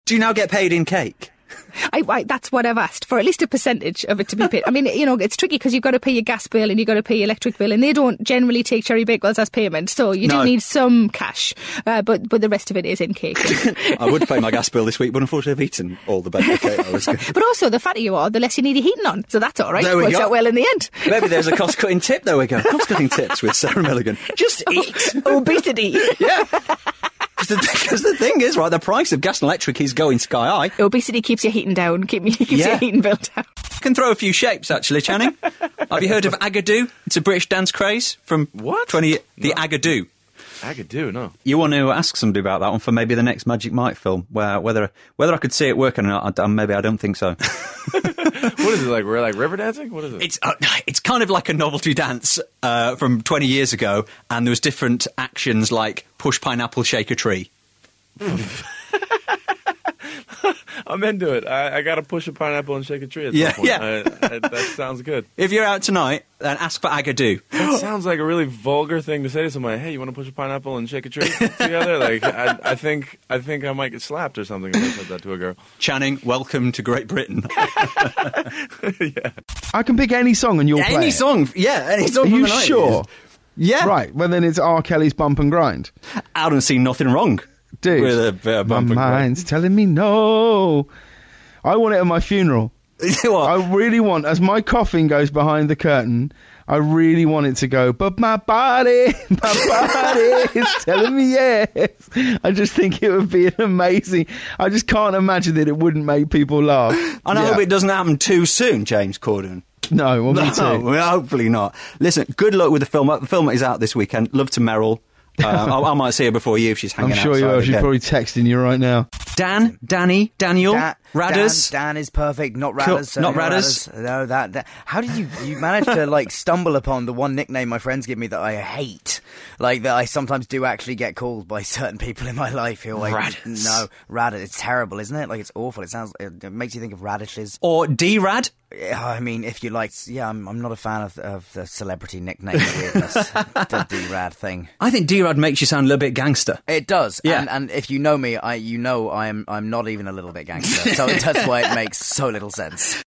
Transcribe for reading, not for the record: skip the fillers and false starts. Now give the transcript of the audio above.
Do you now get paid in cake? That's what I've asked for, at least a percentage of it to be paid. I mean, it's tricky because you've got to pay your gas bill and you've got to pay your electric bill, and they don't generally take Cherry Bakewells as payment, so you do need some cash, but the rest of it is in cake. I would pay my gas bill this week, but unfortunately I've eaten all the baked cake I was going to. But also, the fatter you are, the less you need your heating on, so that's all right. There we Works go. out well in the end. Maybe there's a cost-cutting tip. There we go. Cost-cutting tips with Sarah Milligan. Just eat. Obesity. Yeah. Because the thing is, right, the price of gas and electric is going sky high. Obesity keeps your heating down, keeps your heating bill down. I can throw a few shapes, actually, Channing. Have you heard of Agadoo? It's a British dance craze from What? The Agadoo. Agadoo, no. You want to ask somebody about that one for maybe the next Magic Mike film, where whether I could see it working or not, maybe I don't think so. What is it, like? We're like river dancing? What is it? It's kind of like a novelty dance from 20 years ago, and there was different actions like push pineapple, shake a tree. I'm into it. I got to push a pineapple and shake a tree at some point. That sounds good. If you're out tonight, then ask for Agadoo. That sounds like a really vulgar thing to say to somebody. Hey, you want to push a pineapple and shake a tree together? Like, I think I might get slapped or something if I said that to a girl. Channing, welcome to Great Britain. Yeah. I can pick any song and you'll play Any it. song, yeah, any song Are from you the 90s. sure? Yeah. Right, well then it's R. Kelly's Bump and Grind. I don't see nothing wrong Dude, with a bit of my bump and grind. mind's telling me no. I want it at my funeral. What? I really want, as my coffin goes behind the curtain, I really want it to go, but my body is telling me yes. I just think it would be an amazing... I just can't imagine that it wouldn't make people laugh. And I hope it doesn't happen too soon, James Corden. No, well, me too. No, hopefully not. Listen, good luck with the film. The film is out this weekend. Love to Meryl. I might see her before you if she's hanging I'm out. sure you are. She's probably texting you right now. Dan, Danny, Daniel, Radders. Dan is perfect. Not Cool. Radders. Not no Radders. No, that. How did you manage to like stumble upon the one nickname my friends give me that I hate? Like that I sometimes do actually get called by certain people in my life who are like, Radders. no, Radders. It's terrible, isn't it? Like it's awful. It makes you think of radishes. Or D-Rad. I mean, if you like, yeah, I'm not a fan of the celebrity nickname weirdness, the D-Rad thing. I think D-Rad makes you sound a little bit gangster. It does, Yeah. and if you know me, I'm not even a little bit gangster, so that's why it makes so little sense.